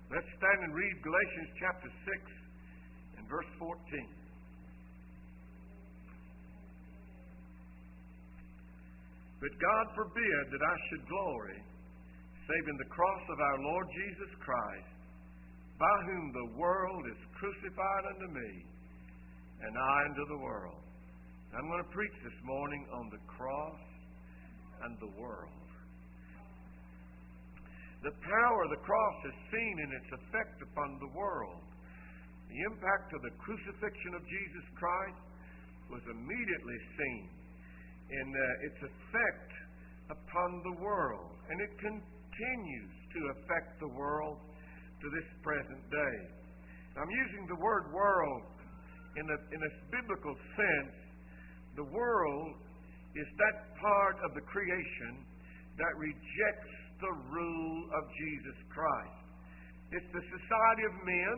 Let's stand and read Galatians chapter 6 and verse 14. But God forbid that I should glory, save in the cross of our Lord Jesus Christ, by whom the world is crucified unto me, and I unto the world. I'm going to preach this morning on the cross and the world. The power of the cross is seen in its effect upon the world. The impact of the crucifixion of Jesus Christ was immediately seen in its effect upon the world, and it continues to affect the world to this present day. I'm using the word world in a biblical sense. The world is that part of the creation that rejects the rule of Jesus Christ. It's the society of men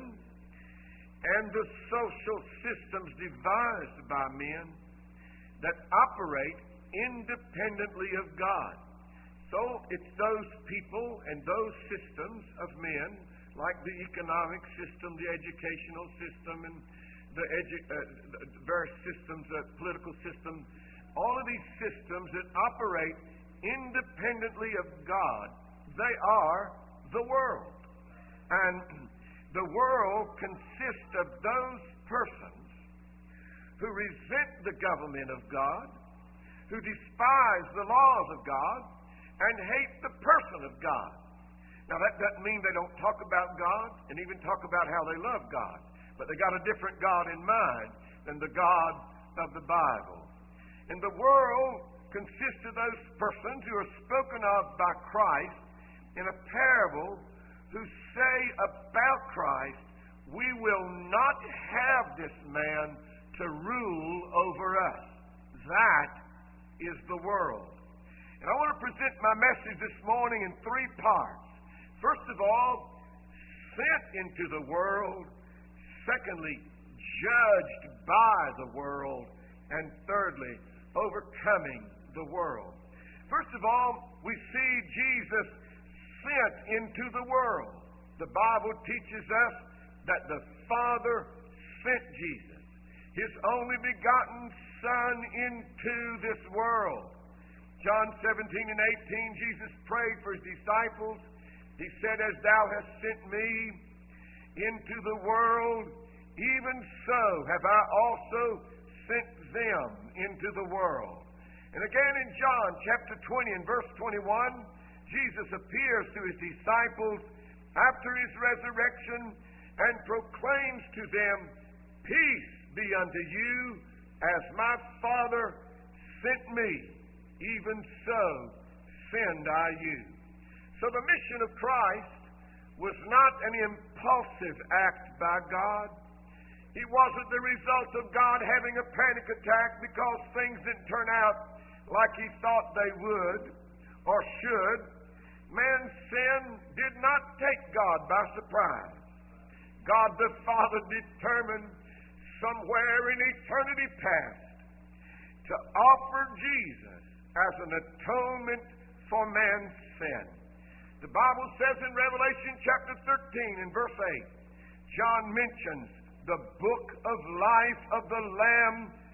and the social systems devised by men that operate independently of God. So it's those people and those systems of men, like the economic system, the educational system, and the various systems, political systems, all of these systems that operate independently of God, they are the world. And the world consists of those persons who resent the government of God, who despise the laws of God, and hate the person of God. Now, that doesn't mean they don't talk about God and even talk about how they love God, but they got a different God in mind than the God of the Bible. And the world consists of those persons who are spoken of by Christ in a parable, who say about Christ, we will not have this man to rule over us. That is the world. And I want to present my message this morning in three parts. First of all, sent into the world. Secondly, judged by the world. And thirdly, overcoming the world. First of all, we see Jesus sent into the world. The Bible teaches us that the Father sent Jesus, His only begotten Son, into this world. John 17 and 18, Jesus prayed for His disciples. He said, as Thou hast sent me into the world, even so have I also sent them into the world. And again in John chapter 20 and verse 21, Jesus appears to His disciples after His resurrection and proclaims to them, peace be unto you, as my Father sent me, even so send I you. So the mission of Christ was not an impulsive act by God. It wasn't the result of God having a panic attack because things didn't turn out like He thought they would or should. Man's sin did not take God by surprise. God the Father determined somewhere in eternity past to offer Jesus as an atonement for man's sin. The Bible says in Revelation chapter 13 and verse 8, John mentions the book of life of the Lamb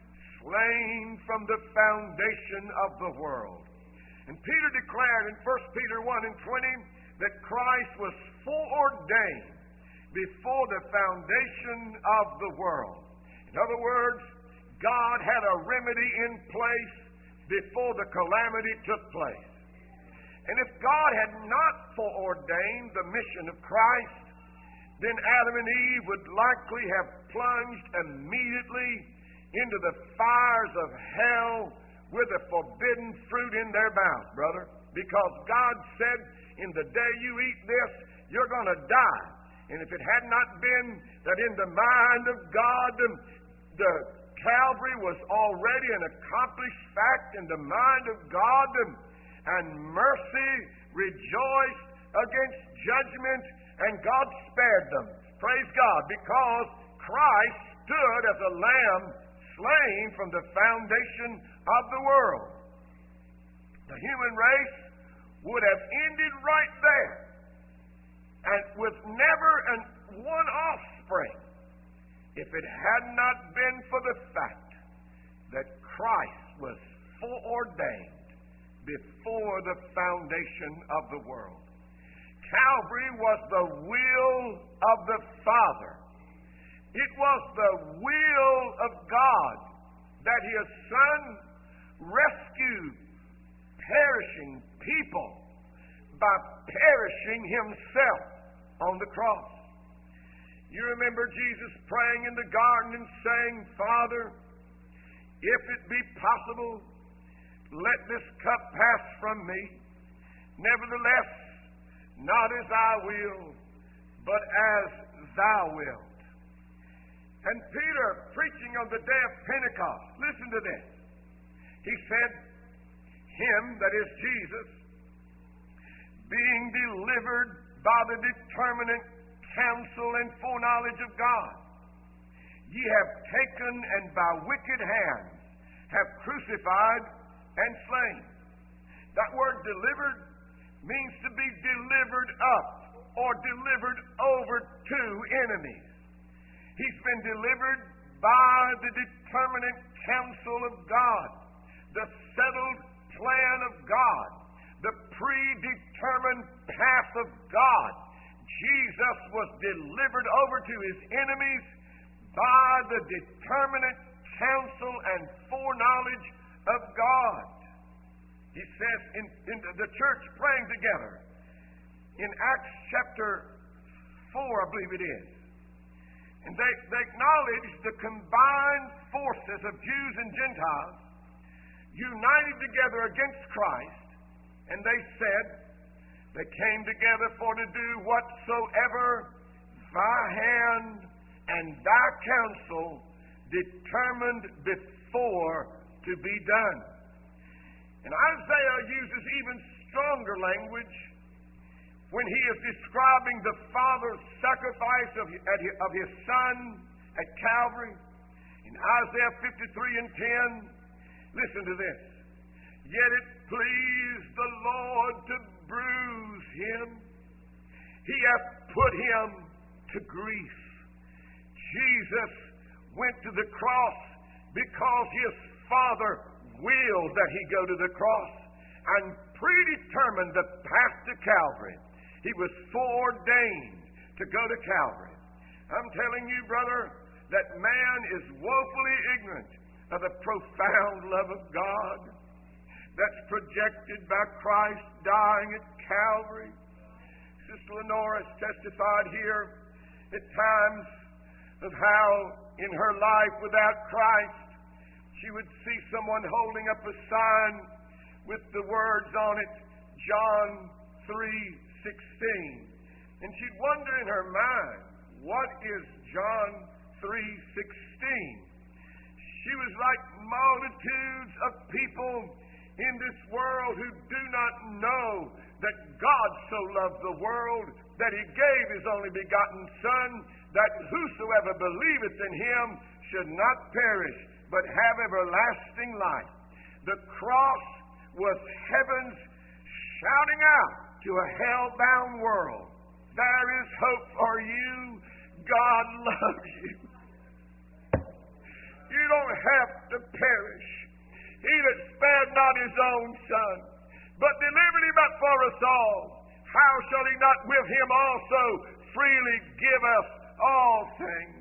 slain from the foundation of the world. And Peter declared in 1 Peter 1 and 20 that Christ was foreordained before the foundation of the world. In other words, God had a remedy in place before the calamity took place. And if God had not foreordained the mission of Christ, then Adam and Eve would likely have plunged immediately into the fires of hell with the forbidden fruit in their mouth, brother. Because God said, in the day you eat this, you're going to die. And if it had not been that in the mind of God, the Calvary was already an accomplished fact in the mind of God, and mercy rejoiced against judgment, and God spared them. Praise God, because Christ stood as a lamb slain from the foundation of the world. The human race would have ended right there and with never one offspring, if it had not been for the fact that Christ was foreordained before the foundation of the world. Calvary was the will of the Father. It was the will of God that His Son rescued perishing people by perishing Himself on the cross. You remember Jesus praying in the garden and saying, Father, if it be possible, let this cup pass from me. Nevertheless, not as I will, but as Thou wilt. And Peter, preaching on the day of Pentecost, listen to this. He said, Him, that is Jesus, being delivered by the determinate counsel and foreknowledge of God, ye have taken and by wicked hands have crucified and slain. That word delivered means to be delivered up or delivered over to enemies. He's been delivered by the determinate counsel of God, the settled plan of God, the predetermined path of God. Jesus was delivered over to His enemies by the determinate counsel and foreknowledge of God. He says in the church praying together in Acts chapter 4, I believe it is. And they acknowledge the combined forces of Jews and Gentiles united together against Christ. And they said, they came together for to do whatsoever Thy hand and Thy counsel determined before to be done. And Isaiah uses even stronger language when he is describing the Father's sacrifice of His Son at Calvary. In Isaiah 53 and 10, listen to this. Yet it pleased the Lord to bruise Him. He hath put Him to grief. Jesus went to the cross because His Father willed that He go to the cross and predetermined the path to Calvary. He was foreordained to go to Calvary. I'm telling you, brother, that man is woefully ignorant of the profound love of God that's projected by Christ dying at Calvary. Sister Lenora has testified here at times of how in her life without Christ she would see someone holding up a sign with the words on it, John 3:16. And she'd wonder in her mind, what is John 3:16? She was like multitudes of people in this world who do not know that God so loved the world that He gave His only begotten Son, that whosoever believeth in Him should not perish, but have everlasting life. The cross was heaven's shouting out to a hell-bound world, there is hope for you. God loves you. You don't have to perish. He that spared not His own Son, but delivered Him up for us all, how shall He not with Him also freely give us all things?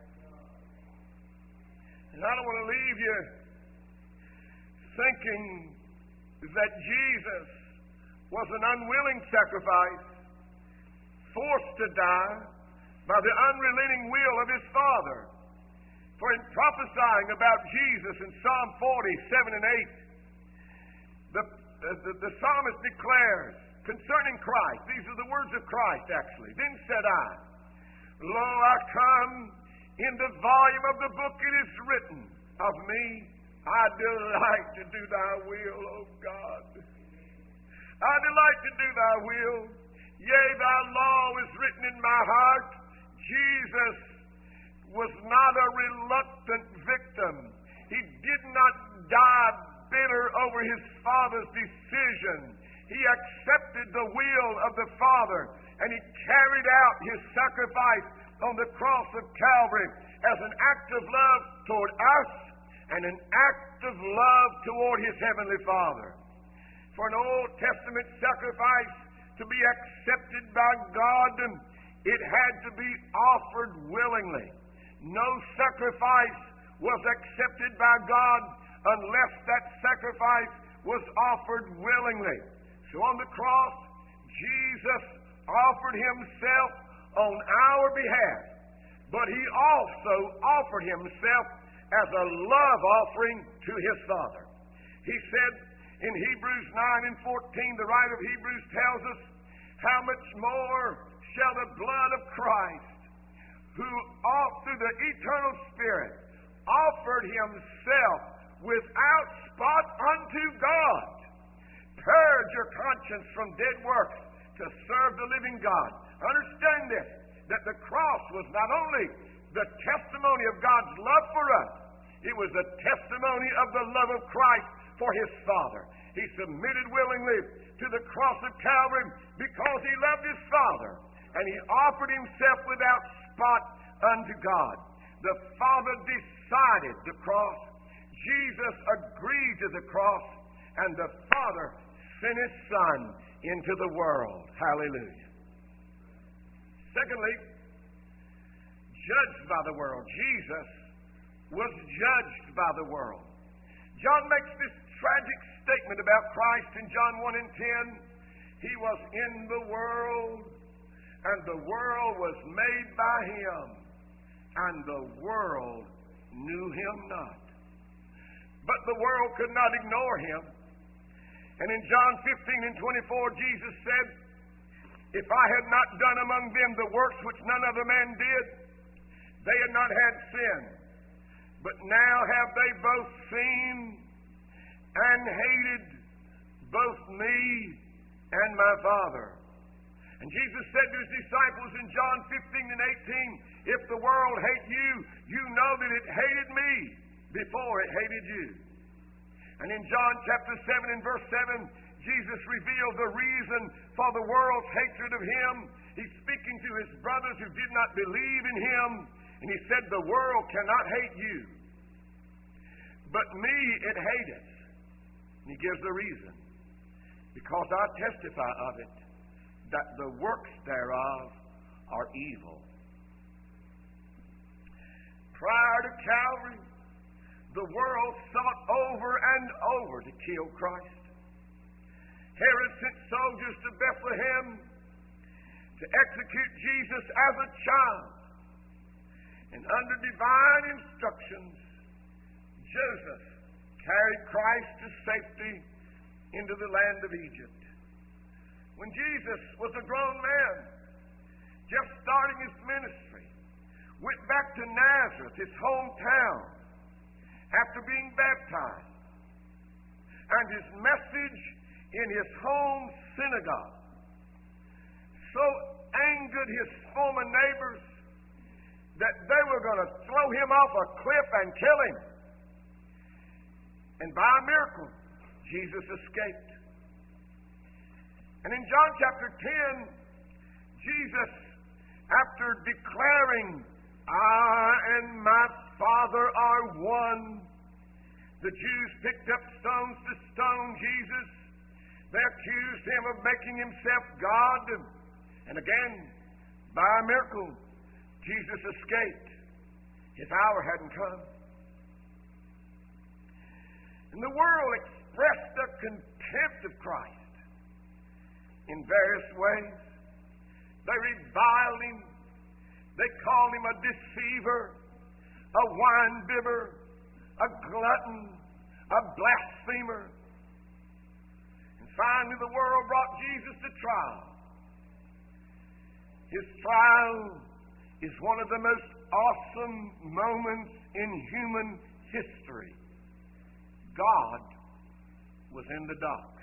And I don't want to leave you thinking that Jesus was an unwilling sacrifice, forced to die by the unrelenting will of His Father. For in prophesying about Jesus in Psalm 47 and 8, the psalmist declares concerning Christ, these are the words of Christ actually, then said I, Lo, I come, in the volume of the book it is written of me, I delight to do Thy will, O God. I delight to do Thy will. Yea, Thy law is written in my heart. Jesus was not a reluctant victim. He did not die bitter over His Father's decision. He accepted the will of the Father, and He carried out His sacrifice on the cross of Calvary as an act of love toward us and an act of love toward His Heavenly Father. For an Old Testament sacrifice to be accepted by God, it had to be offered willingly. No sacrifice was accepted by God unless that sacrifice was offered willingly. So on the cross, Jesus offered Himself on our behalf, but He also offered Himself as a love offering to His Father. He said in Hebrews 9 and 14, the writer of Hebrews tells us, how much more shall the blood of Christ, who through the eternal Spirit offered Himself without spot unto God, purge your conscience from dead works to serve the living God. Understand this, that the cross was not only the testimony of God's love for us, it was the testimony of the love of Christ for His Father. He submitted willingly to the cross of Calvary because He loved His Father, and He offered Himself without spot unto God. The Father decided the cross, Jesus agreed to the cross, and the Father sent His Son into the world. Hallelujah. Secondly, judged by the world. Jesus was judged by the world. John makes this tragic statement about Christ in John 1 and 10. He was in the world, and the world was made by Him, and the world knew Him not. But the world could not ignore Him. And in John 15 and 24, Jesus said, if I had not done among them the works which none other man did, they had not had sin. But now have they both seen and hated both me and my Father. And Jesus said to His disciples in John 15 and 18, if the world hate you, you know that it hated me before it hated you. And in John chapter 7 and verse 7, Jesus revealed the reason for the world's hatred of Him. He's speaking to His brothers who did not believe in Him, and He said, the world cannot hate you, but me it hateth. And He gives the reason. Because I testify of it, that the works thereof are evil. Prior to Calvary, the world sought over and over to kill Christ. Herod sent soldiers to Bethlehem to execute Jesus as a child. And under divine instructions, Joseph carried Christ to safety into the land of Egypt. When Jesus was a grown man, just starting His ministry, went back to Nazareth, his hometown, after being baptized, and His message in His home synagogue so angered His former neighbors that they were going to throw Him off a cliff and kill Him. And by a miracle, Jesus escaped. And in John chapter 10, Jesus, after declaring, I and my Father are one, the Jews picked up stones to stone Jesus. They accused Him of making Himself God. And again, by a miracle, Jesus escaped. His hour hadn't come. And the world expressed a contempt of Christ in various ways. They reviled Him. They called Him a deceiver, a winebibber, a glutton, a blasphemer. And finally the world brought Jesus to trial. His trial is one of the most awesome moments in human history. God was in the dock.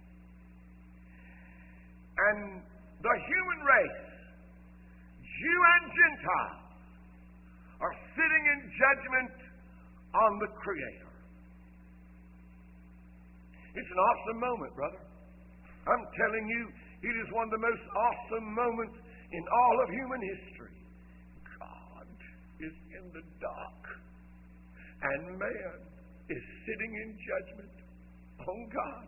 And the human race, Jew and Gentile, are sitting in judgment on the Creator. It's an awesome moment, brother. I'm telling you, it is one of the most awesome moments in all of human history. God is in the dock, and man is sitting in judgment on God.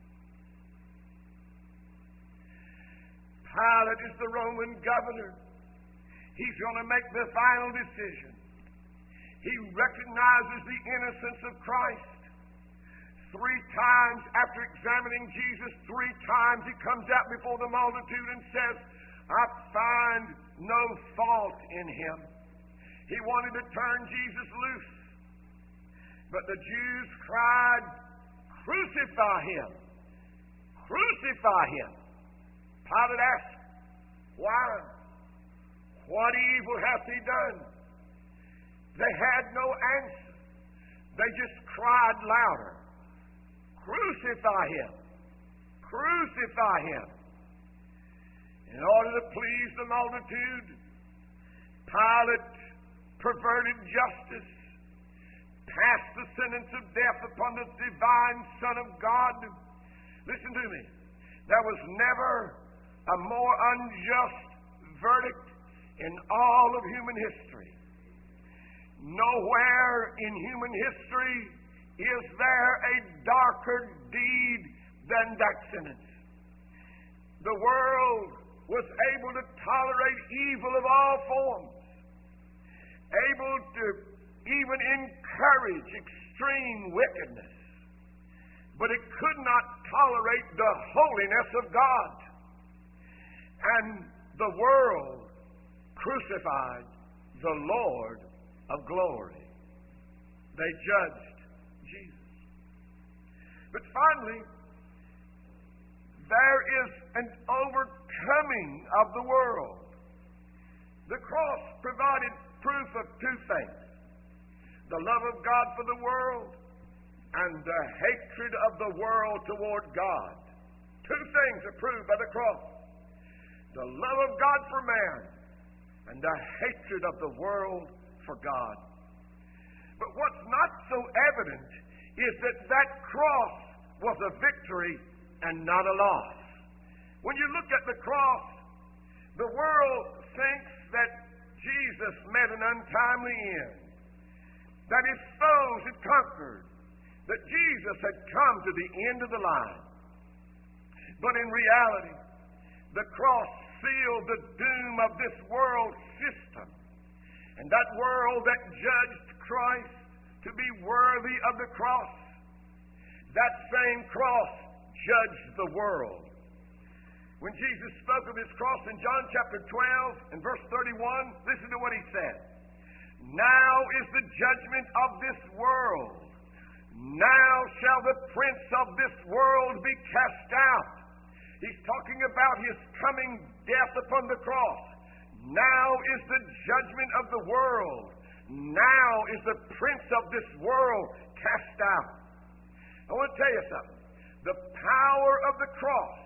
Pilate is the Roman governor. He's going to make the final decision. He recognizes the innocence of Christ. 3 times after examining Jesus, 3 times he comes out before the multitude and says, I find no fault in him. He wanted to turn Jesus loose. But the Jews cried, crucify him. Crucify him. Pilate asked, why? What evil hath he done? They had no answer. They just cried louder. Crucify him. Crucify him. In order to please the multitude, Pilate perverted justice, passed the sentence of death upon the divine Son of God. Listen to me. There was never a more unjust verdict in all of human history. Nowhere in human history is there a darker deed than that sentence. The world was able to tolerate evil of all forms, able to even encourage extreme wickedness, but it could not tolerate the holiness of God. And the world crucified the Lord of glory. They judged Jesus. But finally, there is an overcoming of the world. The cross provided proof of 2 things: the love of God for the world and the hatred of the world toward God. 2 things are proved by the cross: the love of God for man and the hatred of the world for God. But what's not so evident is that cross was a victory and not a loss. When you look at the cross, the world thinks that Jesus met an untimely end, that his foes had conquered, that Jesus had come to the end of the line. But in reality, the cross sealed the doom of this world system, and that world that judged Christ to be worthy of the cross, that same cross judged the world. When Jesus spoke of his cross in John chapter 12 and verse 31, listen to what he said. Now is the judgment of this world. Now shall the prince of this world be cast out. He's talking about his coming death upon the cross. Now is the judgment of the world. Now is the prince of this world cast out. I want to tell you something. The power of the cross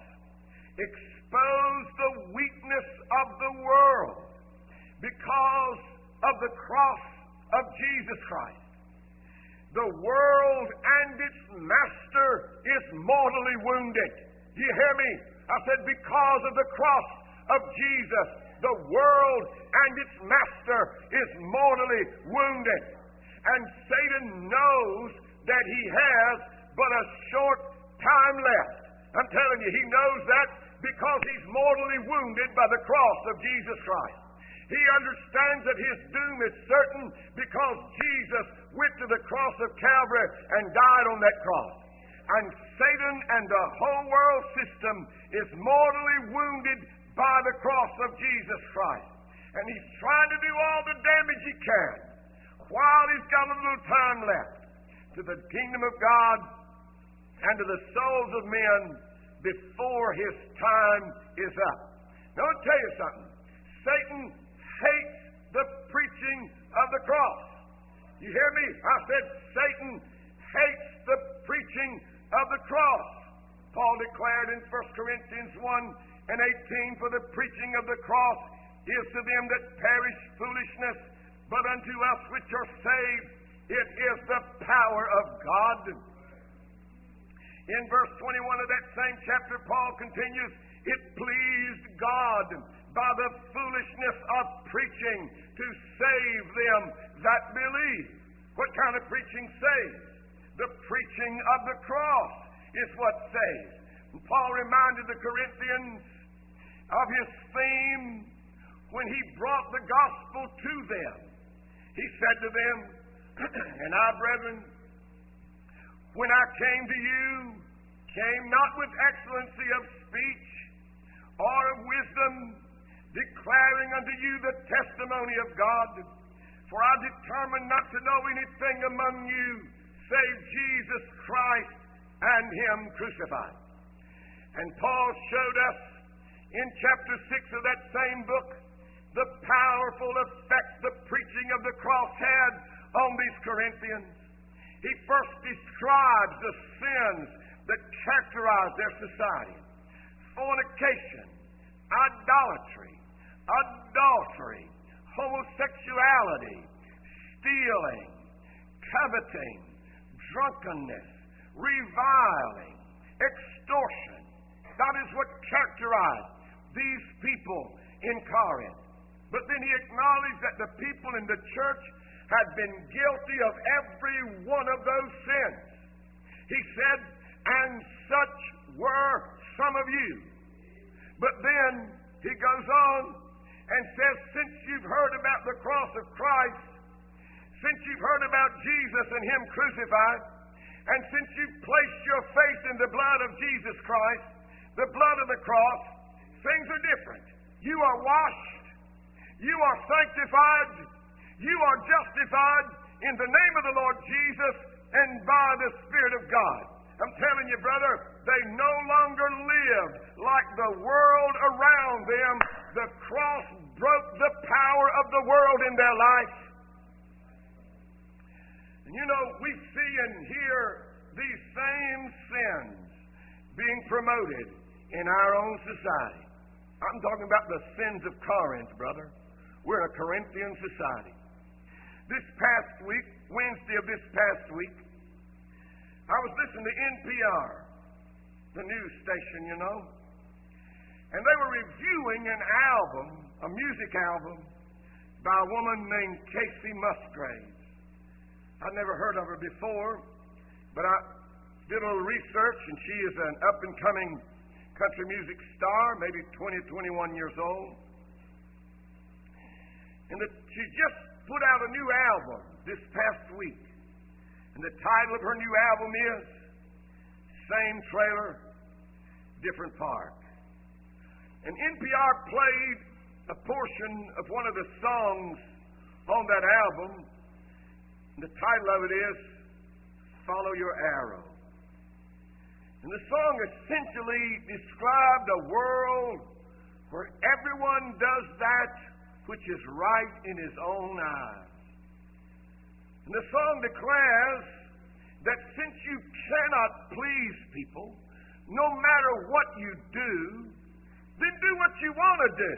exposed the weakness of the world because of the cross of Jesus Christ. The world and its master is mortally wounded. Do you hear me? I said because of the cross of Jesus, the world and its master is mortally wounded. And Satan knows that he has but a short time left. I'm telling you, he knows that because he's mortally wounded by the cross of Jesus Christ. He understands that his doom is certain because Jesus went to the cross of Calvary and died on that cross. And Satan and the whole world system is mortally wounded by the cross of Jesus Christ. And he's trying to do all the damage he can while he's got a little time left to the kingdom of God and to the souls of men before his time is up. Now, I'll tell you something. Satan hates the preaching of the cross. You hear me? I said Satan hates the preaching of the cross. Paul declared in 1 Corinthians 1:18, for the preaching of the cross is to them that perish foolishness, but unto us which are saved it is the power of God. In verse 21 of that same chapter, Paul continues, it pleased God by the foolishness of preaching to save them that believe. What kind of preaching saves? The preaching of the cross is what saves. And Paul reminded the Corinthians of his theme when he brought the gospel to them. He said to them, and I, brethren, when I came to you, came not with excellency of speech or of wisdom, declaring unto you the testimony of God. For I determined not to know anything among you save Jesus Christ and Him crucified. And Paul showed us in chapter 6 of that same book the powerful effect the preaching of the cross had on these Corinthians. He first describes the sins that characterize their society: fornication, idolatry, adultery, homosexuality, stealing, coveting, drunkenness, reviling, extortion. That is what characterized these people in Corinth. But then he acknowledged that the people in the church had been guilty of every one of those sins. He said, and such were some of you. But then he goes on and says, since you've heard about the cross of Christ, since you've heard about Jesus and Him crucified, and since you've placed your faith in the blood of Jesus Christ, the blood of the cross, things are different. You are washed. You are sanctified. You are justified in the name of the Lord Jesus and by the Spirit of God. I'm telling you, brother, they no longer live like the world around them. The cross broke the power of the world in their life. And you know, we see and hear these same sins being promoted in our own society. I'm talking about the sins of Corinth, brother. We're a Corinthian society. This past week, Wednesday of this past week, I was listening to NPR, the news station, you know, and they were reviewing an album, a music album, by a woman named Kacey Musgraves. I'd never heard of her before, but I did a little research, and she is an up-and-coming country music star, maybe 20, 21 years old. And she just put out a new album this past week. And the title of her new album is Same Trailer, Different Park. And NPR played a portion of one of the songs on that album. And the title of it is Follow Your Arrow. And the song essentially described a world where everyone does that which is right in his own eyes. And the song declares that since you cannot please people, no matter what you do, then do what you want to do.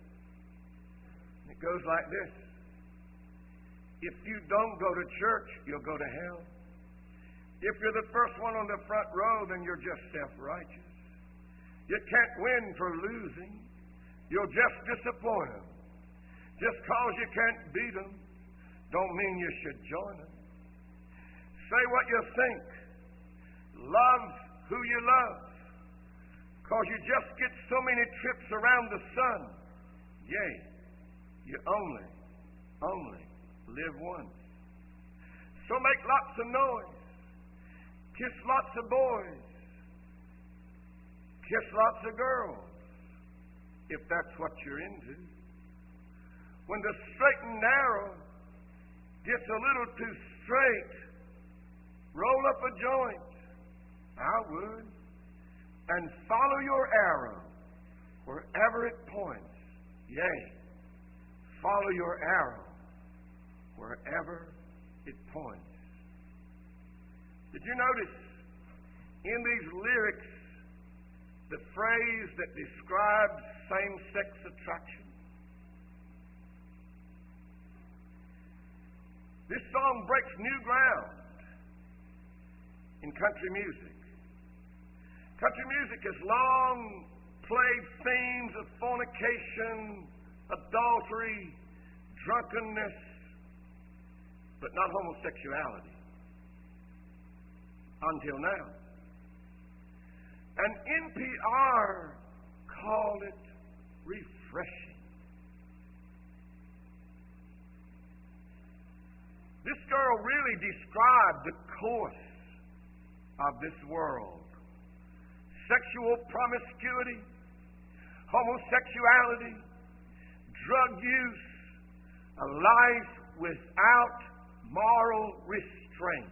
It goes like this. If you don't go to church, you'll go to hell. If you're the first one on the front row, then you're just self-righteous. You can't win for losing. You'll just disappoint them. Just because you can't beat them, don't mean you should join them. Say what you think. Love who you love. Because you just get so many trips around the sun. Yea, you only live once. So make lots of noise. Kiss lots of boys. Kiss lots of girls. If that's what you're into. When the straight and narrow gets a little too straight, roll up a joint. I would. And follow your arrow wherever it points. Yea, follow your arrow wherever it points. Did you notice in these lyrics the phrase that describes same-sex attraction? This song breaks new ground in country music. Country music has long played themes of fornication, adultery, drunkenness, but not homosexuality. Until now. And NPR called it refreshing. This girl really described the course of this world. Sexual promiscuity, homosexuality, drug use, a life without moral restraint.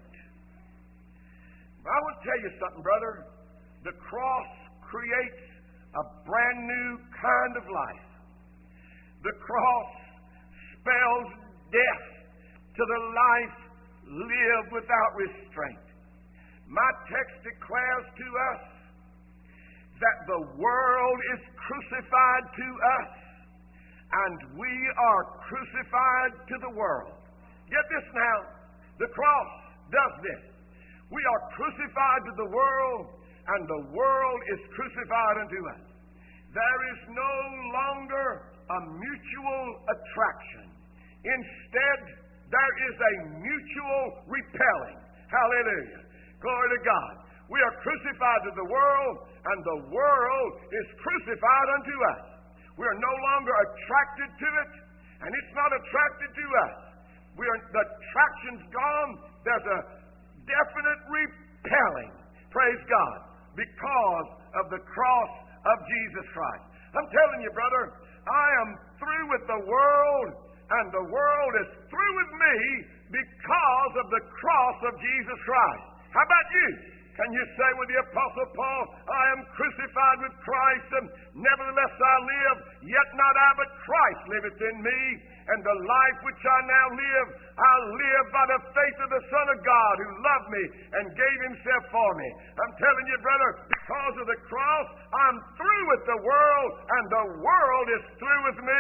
I want to tell you something, brother. The cross creates a brand new kind of life. The cross spells death to the life lived without restraint. My text declares to us that the world is crucified to us, and we are crucified to the world. Get this now. The cross does this. We are crucified to the world, and the world is crucified unto us. There is no longer a mutual attraction. Instead, there is a mutual repelling. Hallelujah. Glory to God. We are crucified to the world, and the world is crucified unto us. We are no longer attracted to it, and it's not attracted to us. The attraction's gone. There's a definite repelling. Praise God. Because of the cross of Jesus Christ. I'm telling you, brother, I am through with the world, and the world is through with me because of the cross of Jesus Christ. How about you? Can you say with the Apostle Paul, I am crucified with Christ, and nevertheless I live, yet not I, but Christ liveth in me. And the life which I now live, I live by the faith of the Son of God who loved me and gave himself for me. I'm telling you, brother, because of the cross, I'm through with the world, and the world is through with me.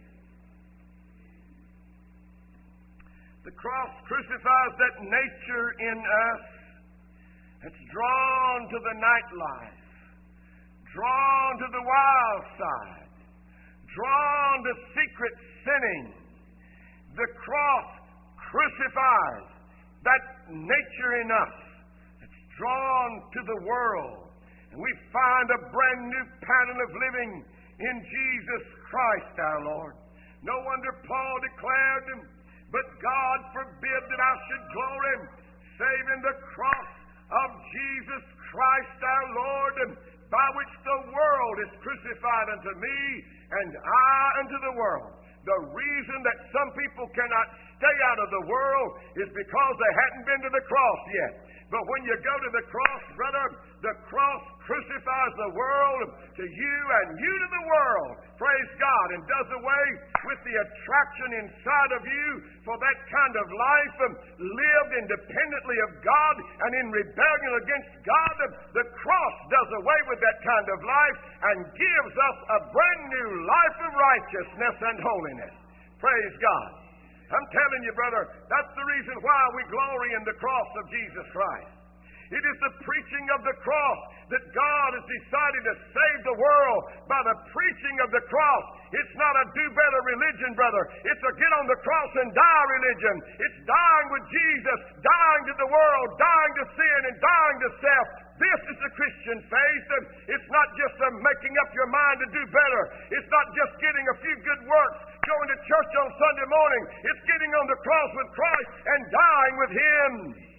The cross crucifies that nature in us that's drawn to the nightlife, drawn to the wild side, drawn to secret sinning. The cross crucifies that nature in us that's drawn to the world. And we find a brand new pattern of living in Jesus Christ our Lord. No wonder Paul declared, but God forbid that I should glory save in the cross of Jesus Christ our Lord, by which the world is crucified unto me, and I unto the world. The reason that some people cannot stay out of the world is because they hadn't been to the cross yet. But when you go to the cross, brother, the cross crucifies the world to you and you to the world. Praise God. And does away with the attraction inside of you for that kind of life lived independently of God and in rebellion against God. The cross does away with that kind of life and gives us a brand new life of righteousness and holiness. Praise God. I'm telling you, brother, that's the reason why we glory in the cross of Jesus Christ. It is the preaching of the cross that God has decided to save the world by the preaching of the cross. It's not a do-better religion, brother. It's a get on the cross and die religion. It's dying with Jesus, dying to the world, dying to sin, and dying to self. This is the Christian faith. It's not just making up your mind to do better. It's not just getting a few good works, going to church on Sunday morning. It's getting on the cross with Christ and dying with Him.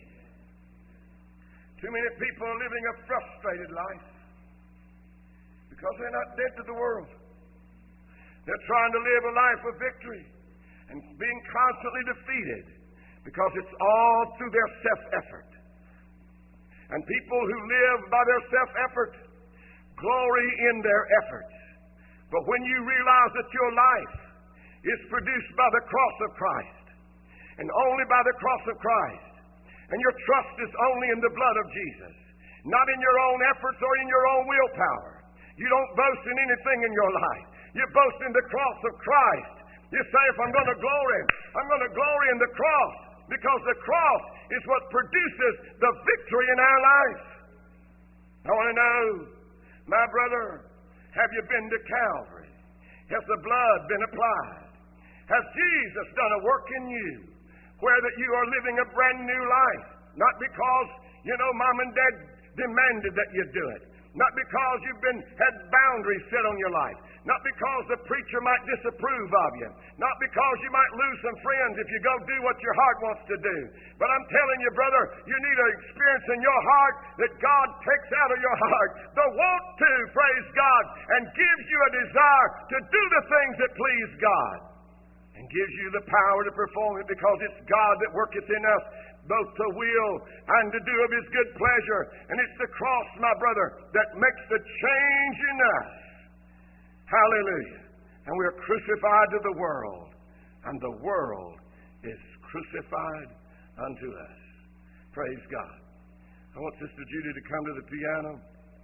Too many people are living a frustrated life because they're not dead to the world. They're trying to live a life of victory and being constantly defeated because it's all through their self-effort. And people who live by their self-effort glory in their efforts. But when you realize that your life is produced by the cross of Christ, and only by the cross of Christ, and your trust is only in the blood of Jesus, not in your own efforts or in your own willpower. You don't boast in anything in your life. You boast in the cross of Christ. You say, if I'm going to glory in the cross, because the cross is what produces the victory in our life. I want to know, my brother, have you been to Calvary? Has the blood been applied? Has Jesus done a work in you where that you are living a brand new life? Not because, mom and dad demanded that you do it. Not because you've had boundaries set on your life. Not because the preacher might disapprove of you. Not because you might lose some friends if you go do what your heart wants to do. But I'm telling you, brother, you need an experience in your heart that God takes out of your heart the want to, praise God, and gives you a desire to do the things that please God. And gives you the power to perform it, because it's God that worketh in us both to will and to do of His good pleasure. And it's the cross, my brother, that makes the change in us. Hallelujah. And we're crucified to the world, and the world is crucified unto us. Praise God. I want Sister Judy to come to the piano.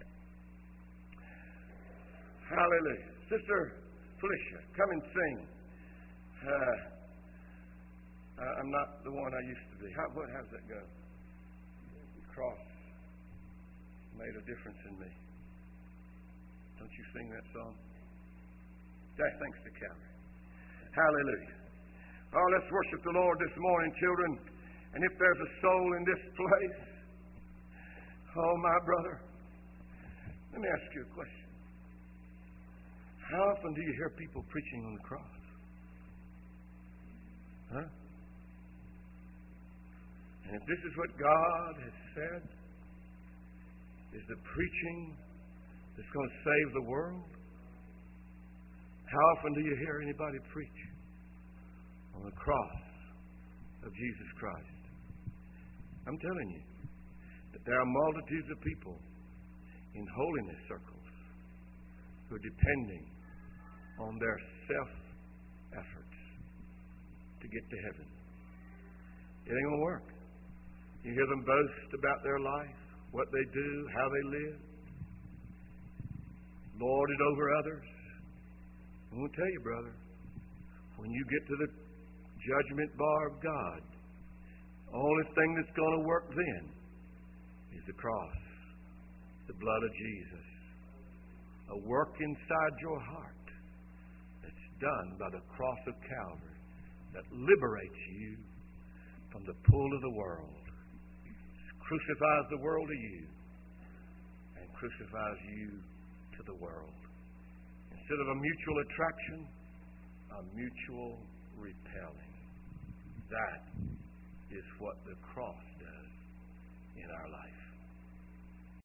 Hallelujah. Sister Felicia, come and sing. I'm not the one I used to be. How's that go? The cross made a difference in me. Don't you sing that song? Thanks to Calvary. Hallelujah. Oh, let's worship the Lord this morning, children. And if there's a soul in this place, oh, my brother, let me ask you a question. How often do you hear people preaching on the cross? Huh? And if this is what God has said is the preaching that's going to save the world, how often do you hear anybody preach on the cross of Jesus Christ? I'm telling you that there are multitudes of people in holiness circles who are depending on their self-efforts to get to heaven. It ain't going to work. You hear them boast about their life, what they do, how they live, lord it over others. I'm going to tell you, brother, when you get to the judgment bar of God, the only thing that's going to work then is the cross, the blood of Jesus. A work inside your heart that's done by the cross of Calvary that liberates you from the pull of the world, crucifies the world to you, and crucifies you to the world. Instead of a mutual attraction, a mutual repelling. That is what the cross does in our life.